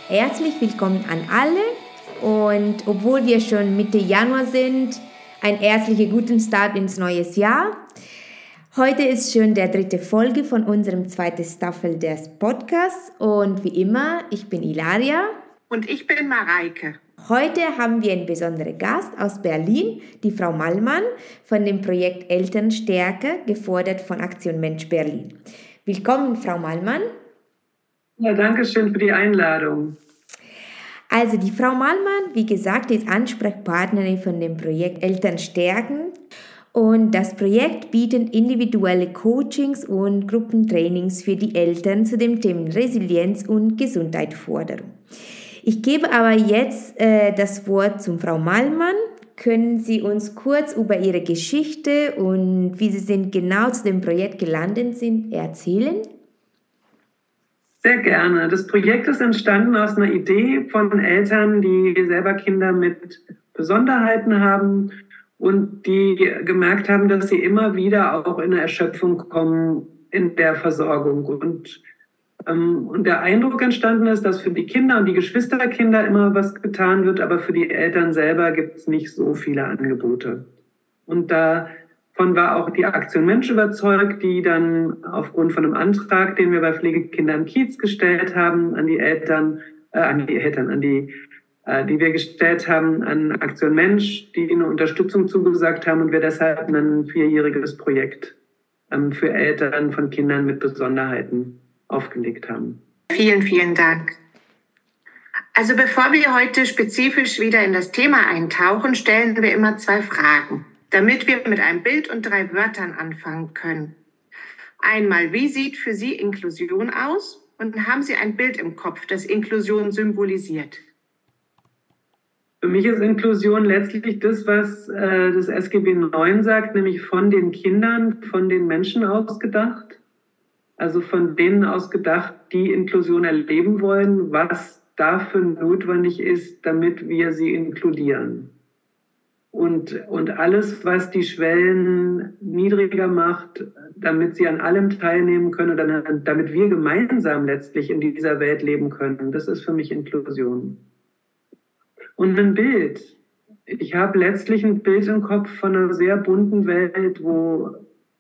Herzlich willkommen an alle und obwohl wir schon Mitte Januar sind, ein herzlichen guten Start ins neue Jahr. Heute ist schon der 3. Folge von unserem 2. Staffel des Podcasts und wie immer, ich bin Ilaria. Und ich bin Mareike. Heute haben wir einen besonderen Gast aus Berlin, die Frau Mallmann von dem Projekt Elternstärke, gefordert von Aktion Mensch Berlin. Willkommen, Frau Mallmann. Ja, danke schön für die Einladung. Also die Frau Mallmann, wie gesagt, ist Ansprechpartnerin von dem Projekt Elternstärken. Und das Projekt bietet individuelle Coachings und Gruppentrainings für die Eltern zu den Themen Resilienz und Gesundheitsförderung. Ich gebe aber jetzt das Wort zum Frau Mallmann. Können Sie uns kurz über Ihre Geschichte und wie Sie genau zu dem Projekt gelandet sind erzählen? Sehr gerne. Das Projekt ist entstanden aus einer Idee von Eltern, die selber Kinder mit Besonderheiten haben und die gemerkt haben, dass sie immer wieder auch in eine Erschöpfung kommen in der Versorgung. Und der Eindruck entstanden ist, dass für die Kinder und die Geschwisterkinder immer was getan wird, aber für die Eltern selber gibt es nicht so viele Angebote. Und davon war auch die Aktion Mensch überzeugt, die dann aufgrund von einem Antrag, den wir bei Pflegekindern Kiez gestellt haben, die wir gestellt haben an Aktion Mensch, die eine Unterstützung zugesagt haben und wir deshalb ein 4-jähriges Projekt für Eltern von Kindern mit Besonderheiten aufgelegt haben. Vielen, vielen Dank. Also bevor wir heute spezifisch wieder in das Thema eintauchen, stellen wir immer 2 Fragen, damit wir mit einem Bild und 3 Wörtern anfangen können. Einmal, wie sieht für Sie Inklusion aus? Und haben Sie ein Bild im Kopf, das Inklusion symbolisiert? Für mich ist Inklusion letztlich das, was das SGB IX sagt, nämlich von den Kindern, von den Menschen ausgedacht. Also von denen ausgedacht, die Inklusion erleben wollen, was dafür notwendig ist, damit wir sie inkludieren. Und alles, was die Schwellen niedriger macht, damit sie an allem teilnehmen können oder damit wir gemeinsam letztlich in dieser Welt leben können, das ist für mich Inklusion. Und ein Bild. Ich habe letztlich ein Bild im Kopf von einer sehr bunten Welt, wo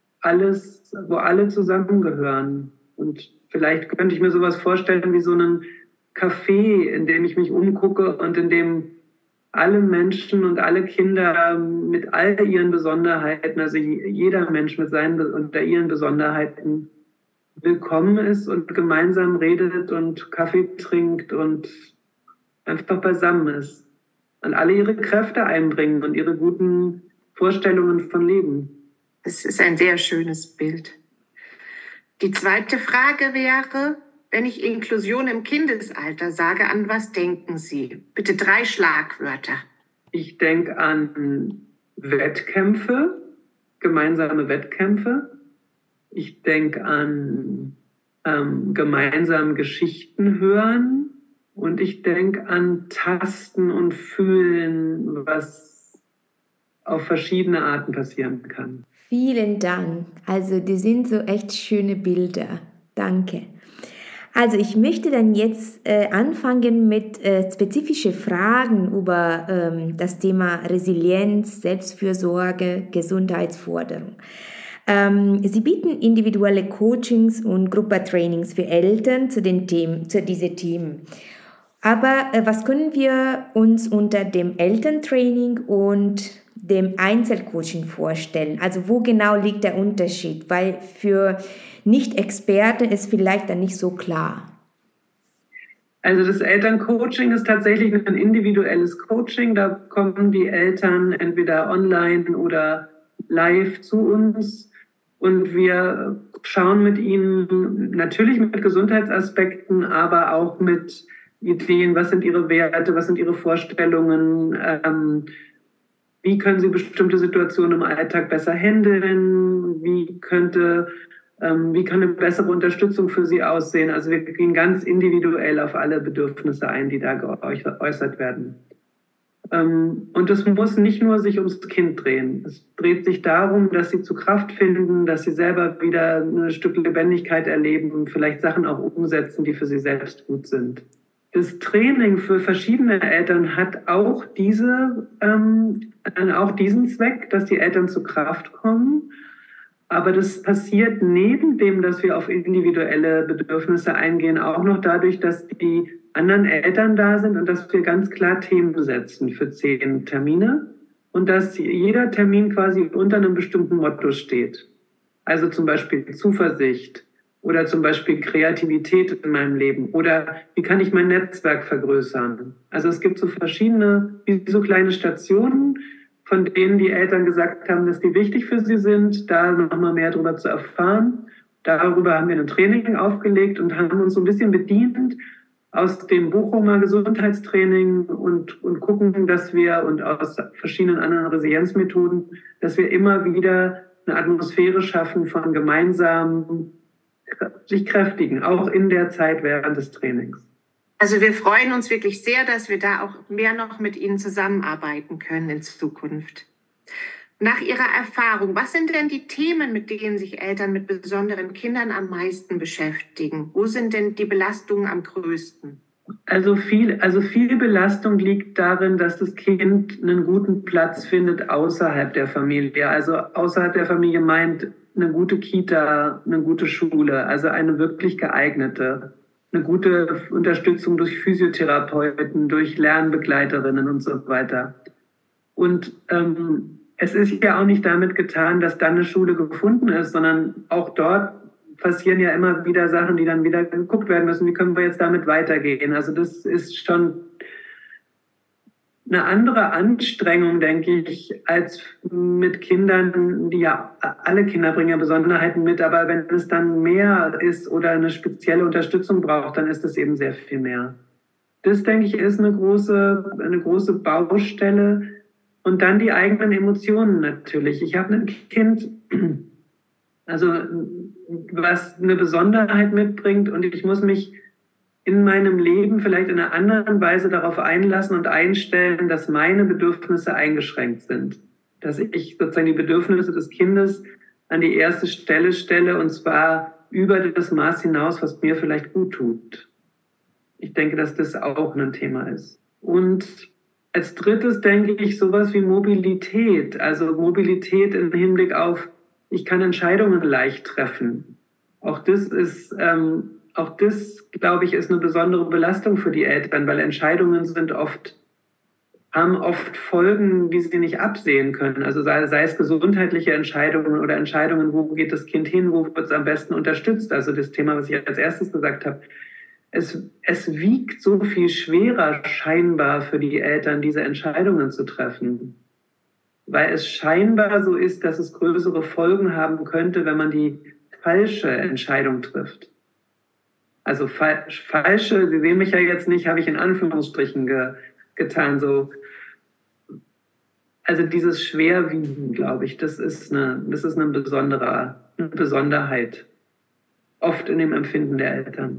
alle zusammengehören. Und vielleicht könnte ich mir sowas vorstellen wie so einen Café, in dem ich mich umgucke und in dem alle Menschen und alle Kinder mit all ihren Besonderheiten, also jeder Mensch mit seinen und ihren Besonderheiten willkommen ist und gemeinsam redet und Kaffee trinkt und einfach beisammen ist. Und alle ihre Kräfte einbringen und ihre guten Vorstellungen von Leben. Das ist ein sehr schönes Bild. Die zweite Frage wäre, wenn ich Inklusion im Kindesalter sage, an was denken Sie? Bitte 3 Schlagwörter. Ich denke an Wettkämpfe, gemeinsame Wettkämpfe. Ich denke an gemeinsam Geschichten hören. Und ich denke an Tasten und Fühlen, was auf verschiedene Arten passieren kann. Vielen Dank. Also die sind so echt schöne Bilder. Danke. Also ich möchte dann jetzt anfangen mit spezifischen Fragen über das Thema Resilienz, Selbstfürsorge, Gesundheitsförderung. Sie bieten individuelle Coachings und Gruppentrainings für Eltern zu diesen Themen. Aber was können wir uns unter dem Elterntraining und dem Einzelcoaching vorstellen? Also wo genau liegt der Unterschied? Weil für Nicht-Experten ist vielleicht dann nicht so klar. Also das Elterncoaching ist tatsächlich ein individuelles Coaching. Da kommen die Eltern entweder online oder live zu uns und wir schauen mit ihnen natürlich mit Gesundheitsaspekten, aber auch mit Ideen, was sind ihre Werte, was sind ihre Vorstellungen, wie können sie bestimmte Situationen im Alltag besser handeln, wie kann eine bessere Unterstützung für sie aussehen. Also wir gehen ganz individuell auf alle Bedürfnisse ein, die da geäußert werden. Und es muss nicht nur sich ums Kind drehen. Es dreht sich darum, dass sie zu Kraft finden, dass sie selber wieder ein Stück Lebendigkeit erleben, vielleicht Sachen auch umsetzen, die für sie selbst gut sind. das Training für verschiedene Eltern hat auch diesen Zweck, dass die Eltern zur Kraft kommen. Aber das passiert neben dem, dass wir auf individuelle Bedürfnisse eingehen, auch noch dadurch, dass die anderen Eltern da sind und dass wir ganz klar Themen setzen für 10 Termine und dass jeder Termin quasi unter einem bestimmten Motto steht. Also zum Beispiel Zuversicht oder zum Beispiel Kreativität in meinem Leben oder wie kann ich mein Netzwerk vergrößern. Also es gibt so verschiedene, wie so kleine Stationen, von denen die Eltern gesagt haben, dass die wichtig für sie sind, da nochmal mehr darüber zu erfahren. Darüber haben wir ein Training aufgelegt und haben uns so ein bisschen bedient aus dem Bochumer Gesundheitstraining und gucken, dass wir und aus verschiedenen anderen Resilienzmethoden, dass wir immer wieder eine Atmosphäre schaffen von gemeinsam sich kräftigen, auch in der Zeit während des Trainings. Also wir freuen uns wirklich sehr, dass wir da auch mehr noch mit Ihnen zusammenarbeiten können in Zukunft. Nach Ihrer Erfahrung, was sind denn die Themen, mit denen sich Eltern mit besonderen Kindern am meisten beschäftigen? Wo sind denn die Belastungen am größten? Also viel Belastung liegt darin, dass das Kind einen guten Platz findet außerhalb der Familie. Also außerhalb der Familie meint eine gute Kita, eine gute Schule, also eine wirklich geeignete, eine gute Unterstützung durch Physiotherapeuten, durch Lernbegleiterinnen und so weiter. Und es ist ja auch nicht damit getan, dass dann eine Schule gefunden ist, sondern auch dort passieren ja immer wieder Sachen, die dann wieder geguckt werden müssen, wie können wir jetzt damit weitergehen. Also das ist schon eine andere Anstrengung, denke ich, als mit Kindern, die ja alle Kinder bringen ja Besonderheiten mit, aber wenn es dann mehr ist oder eine spezielle Unterstützung braucht, dann ist es eben sehr viel mehr. Das, denke ich, ist eine große Baustelle. Und dann die eigenen Emotionen natürlich. Ich habe ein Kind, also was eine Besonderheit mitbringt und ich muss mich in meinem Leben vielleicht in einer anderen Weise darauf einlassen und einstellen, dass meine Bedürfnisse eingeschränkt sind. Dass ich sozusagen die Bedürfnisse des Kindes an die erste Stelle stelle und zwar über das Maß hinaus, was mir vielleicht gut tut. Ich denke, dass das auch ein Thema ist. Und als drittes denke ich sowas wie Mobilität. Also Mobilität im Hinblick auf, ich kann Entscheidungen leicht treffen. Auch das, glaube ich, ist eine besondere Belastung für die Eltern, weil Entscheidungen haben oft Folgen, die sie nicht absehen können. Also sei es gesundheitliche Entscheidungen oder Entscheidungen, wo geht das Kind hin, wo wird es am besten unterstützt. Also das Thema, was ich als erstes gesagt habe. Es wiegt so viel schwerer scheinbar für die Eltern, diese Entscheidungen zu treffen, weil es scheinbar so ist, dass es größere Folgen haben könnte, wenn man die falsche Entscheidung trifft. Also falsche, Sie sehen mich ja jetzt nicht, habe ich in Anführungsstrichen getan. So. Also dieses Schwerwiegen, glaube ich, das ist eine Besonderheit, oft in dem Empfinden der Eltern.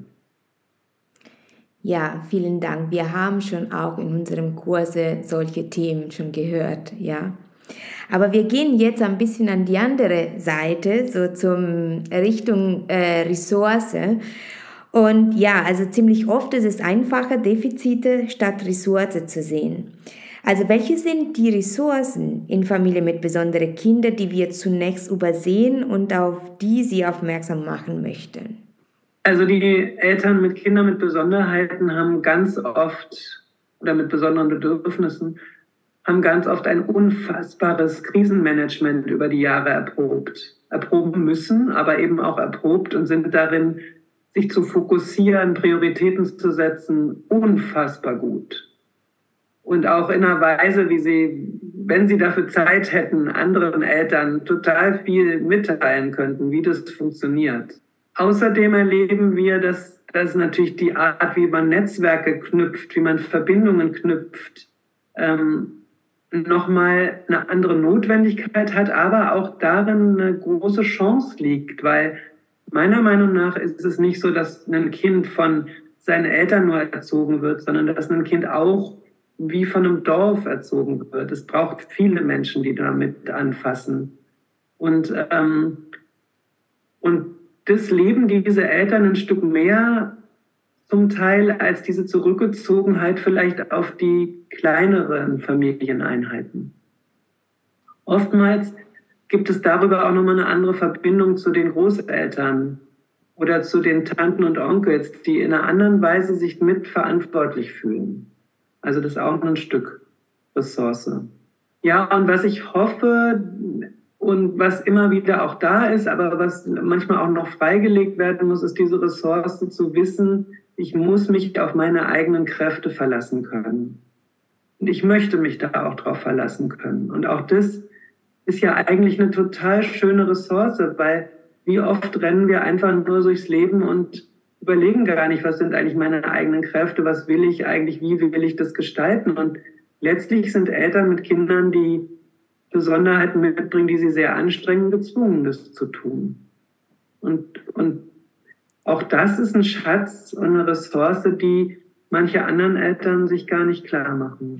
Ja, vielen Dank. Wir haben schon auch in unserem Kurse solche Themen schon gehört, ja. Aber wir gehen jetzt ein bisschen an die andere Seite, so zum Richtung Ressource. Und ja, also ziemlich oft ist es einfacher, Defizite statt Ressource zu sehen. Also welche sind die Ressourcen in Familien mit besonderen Kindern, die wir zunächst übersehen und auf die Sie aufmerksam machen möchten? Also die Eltern mit Kindern mit Besonderheiten haben ganz oft, oder mit besonderen Bedürfnissen, haben ganz oft ein unfassbares Krisenmanagement über die Jahre erproben müssen, aber eben auch erprobt und sind darin, sich zu fokussieren, Prioritäten zu setzen, unfassbar gut. Und auch in einer Weise, wie sie, wenn sie dafür Zeit hätten, anderen Eltern total viel mitteilen könnten, wie das funktioniert. Außerdem erleben wir, dass natürlich die Art, wie man Netzwerke knüpft, wie man Verbindungen knüpft, nochmal eine andere Notwendigkeit hat, aber auch darin eine große Chance liegt, weil meiner Meinung nach ist es nicht so, dass ein Kind von seinen Eltern nur erzogen wird, sondern dass ein Kind auch wie von einem Dorf erzogen wird. Es braucht viele Menschen, die damit anfassen. Und das leben diese Eltern ein Stück mehr zum Teil als diese Zurückgezogenheit vielleicht auf die kleineren Familieneinheiten. Oftmals gibt es darüber auch nochmal eine andere Verbindung zu den Großeltern oder zu den Tanten und Onkels, die in einer anderen Weise sich mitverantwortlich fühlen. Also das ist auch ein Stück Ressource. Ja, und was ich hoffe und was immer wieder auch da ist, aber was manchmal auch noch freigelegt werden muss, ist diese Ressource zu wissen, ich muss mich auf meine eigenen Kräfte verlassen können. Und ich möchte mich da auch drauf verlassen können. Und auch das ist ja eigentlich eine total schöne Ressource, weil wie oft rennen wir einfach nur durchs Leben und überlegen gar nicht, was sind eigentlich meine eigenen Kräfte, was will ich eigentlich, wie will ich das gestalten. Und letztlich sind Eltern mit Kindern, die Besonderheiten mitbringen, die sie sehr anstrengen, gezwungen, das zu tun. Und auch das ist ein Schatz und eine Ressource, die manche anderen Eltern sich gar nicht klar machen.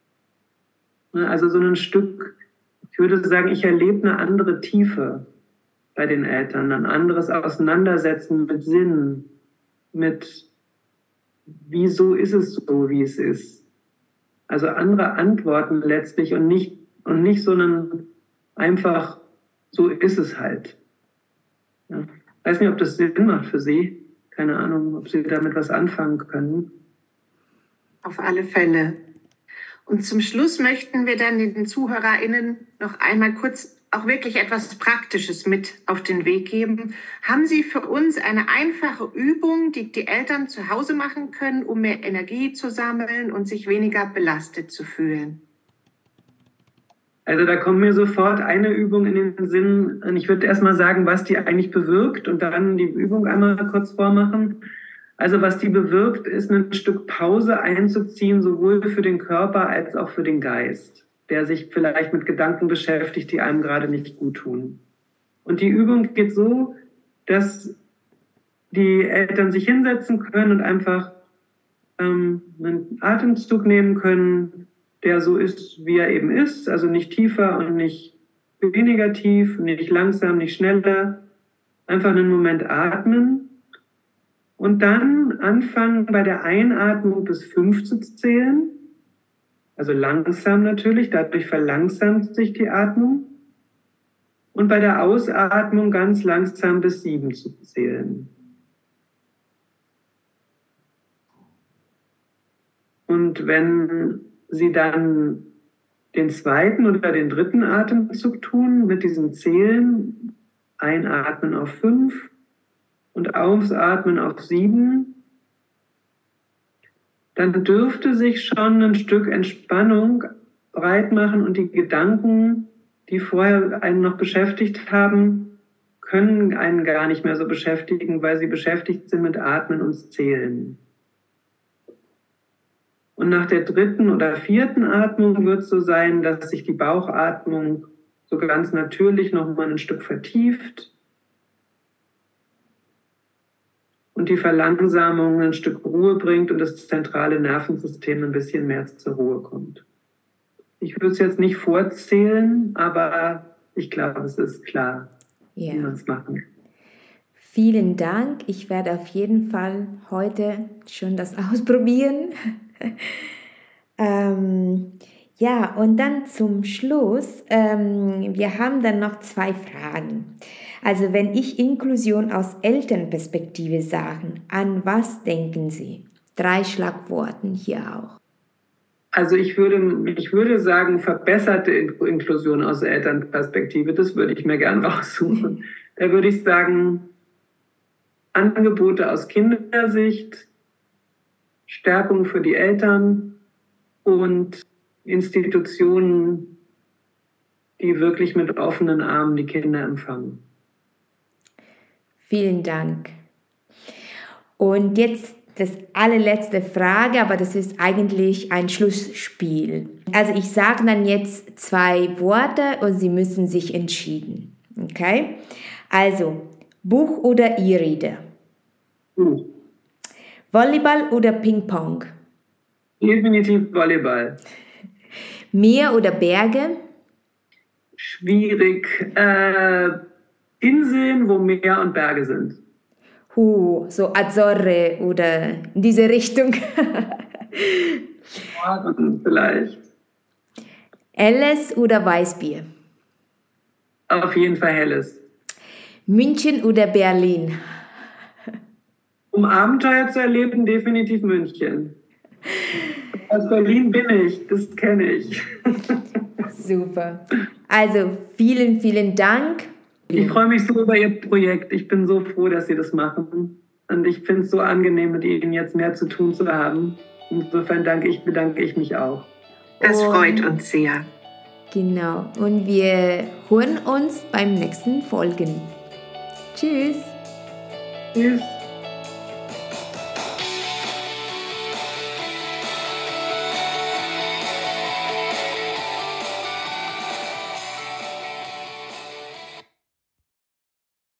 Also so ein Stück, ich würde sagen, ich erlebe eine andere Tiefe bei den Eltern, ein anderes Auseinandersetzen mit Sinn, mit wieso ist es so, wie es ist. Also andere Antworten letztlich und nicht so ein einfach, so ist es halt. Ja. Ich weiß nicht, ob das Sinn macht für Sie. Keine Ahnung, ob Sie damit was anfangen können. Auf alle Fälle. Und zum Schluss möchten wir dann den ZuhörerInnen noch einmal kurz auch wirklich etwas Praktisches mit auf den Weg geben. Haben Sie für uns eine einfache Übung, die die Eltern zu Hause machen können, um mehr Energie zu sammeln und sich weniger belastet zu fühlen? Also da kommt mir sofort eine Übung in den Sinn. Und ich würde erst mal sagen, was die eigentlich bewirkt und dann die Übung einmal kurz vormachen. Also was die bewirkt, ist ein Stück Pause einzuziehen, sowohl für den Körper als auch für den Geist, der sich vielleicht mit Gedanken beschäftigt, die einem gerade nicht gut tun. Und die Übung geht so, dass die Eltern sich hinsetzen können und einfach einen Atemzug nehmen können, der so ist, wie er eben ist, also nicht tiefer und nicht weniger tief, nicht langsam, nicht schneller. Einfach einen Moment atmen und dann anfangen, bei der Einatmung bis 5 zu zählen. Also langsam natürlich, dadurch verlangsamt sich die Atmung. Und bei der Ausatmung ganz langsam bis 7 zu zählen. Und wenn Sie dann den zweiten oder den dritten Atemzug tun, mit diesem Zählen, einatmen auf 5 und ausatmen auf 7, dann dürfte sich schon ein Stück Entspannung breit machen und die Gedanken, die vorher einen noch beschäftigt haben, können einen gar nicht mehr so beschäftigen, weil sie beschäftigt sind mit Atmen und Zählen. Und nach der dritten oder vierten Atmung wird es so sein, dass sich die Bauchatmung so ganz natürlich nochmal ein Stück vertieft und die Verlangsamung ein Stück Ruhe bringt und das zentrale Nervensystem ein bisschen mehr zur Ruhe kommt. Ich würde es jetzt nicht vorzählen, aber ich glaube, es ist klar, wie man es machen. Vielen Dank. Ich werde auf jeden Fall heute schon das ausprobieren. Ja, und dann zum Schluss, wir haben dann noch 2 Fragen. Also wenn ich Inklusion aus Elternperspektive sage, an was denken Sie? 3 Schlagworten hier auch. Also ich würde sagen, verbesserte Inklusion aus Elternperspektive, das würde ich mir gern raussuchen. Da würde ich sagen, Angebote aus Kindersicht, Stärkung für die Eltern und Institutionen, die wirklich mit offenen Armen die Kinder empfangen. Vielen Dank. Und jetzt das allerletzte Frage, aber das ist eigentlich ein Schlussspiel. Also ich sage dann jetzt 2 Worte und Sie müssen sich entscheiden. Okay? Also Buch oder E-Reader? Volleyball oder Ping-Pong? Definitiv Volleyball. Meer oder Berge? Schwierig. Inseln, wo Meer und Berge sind. So Azorre oder in diese Richtung. Vielleicht. Helles oder Weißbier? Auf jeden Fall Helles. München oder Berlin? Um Abenteuer zu erleben, definitiv München. Aus Berlin bin ich, das kenne ich. Super. Also vielen, vielen Dank. Ich freue mich so über Ihr Projekt. Ich bin so froh, dass Sie das machen. Und ich finde es so angenehm, mit Ihnen jetzt mehr zu tun zu haben. Insofern bedanke ich mich auch. Das freut uns sehr. Genau. Und wir hören uns beim nächsten Folgen. Tschüss. Tschüss.